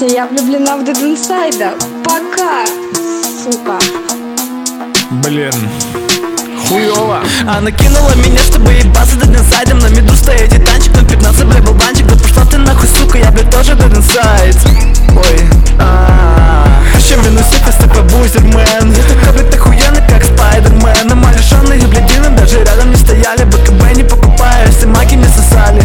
песня «Я влюблена в Dead Inside». Пока, сука. Блин, хуёво. Она кинула меня, чтобы ебаться Dead Inside. На меду стоит титанчик, на 15, бля, болбанчик. Да пошла ты нахуй, сука, я, блядь, тоже Dead Inside. Ой, Чем минус эффест, такой бузермен. Я такой, блядь, охуенный, как Спайдермен. На мои лишённые блядины даже рядом не стояли. БКБ не покупаю, все маки не сосали.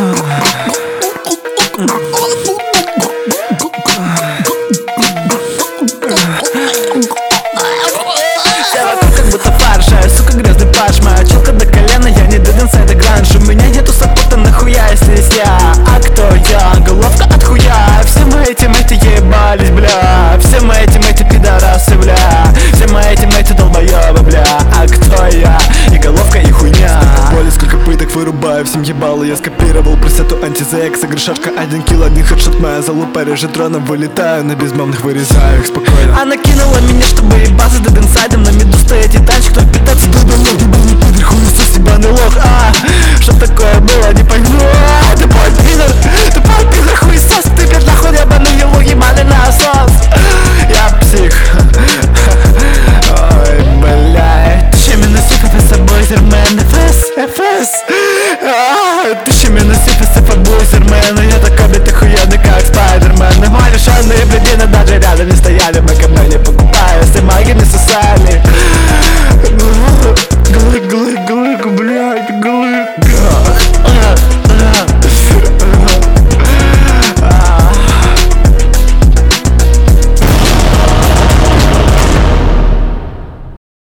Все вокруг как будто фарш, а я, сука, грязный паш. Моя челка до колена, я не Dead Inside, гранж. У меня нету саппорта, нахуя, если есть я. А кто я? Головка от хуя. Все мои тиммейты ебались, бля. Все мои тиммейты пидорасы, бля. Все мои тиммейты долбоёбы, бля. А кто я? И головка, и хуйня. Боли, сколько пыток вырубаю, всем ебало. Я скопировал пресету антизек. Согрешашка 1 килл, 1 хедшот. Моя залупа режет дроном, вылетаю. На безмолвных вырезаю их спокойно. Она кинула меня, чтобы ебаться Dead Inside. На меду стоит титанчик, кто 15 долбоёб. Ебаный пидор, хуесос, ебаный лох.